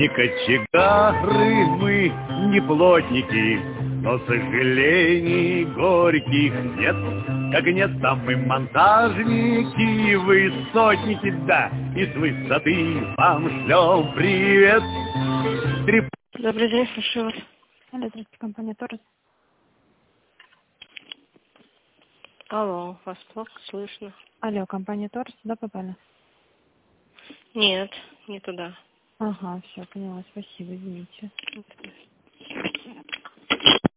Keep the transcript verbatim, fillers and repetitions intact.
Не кочегары мы, не плотники, но сожалений горьких нет. Как нет, там мы монтажники, высотники, да, и с высоты вам шлем привет. Три... Добрый день, слушаю вас. Алло, здравствуйте, компания Торрес. Алло, вас плохо слышно. Алло, компания Торрес, туда попали? Нет, не туда. Ага, все, поняла, спасибо, извините.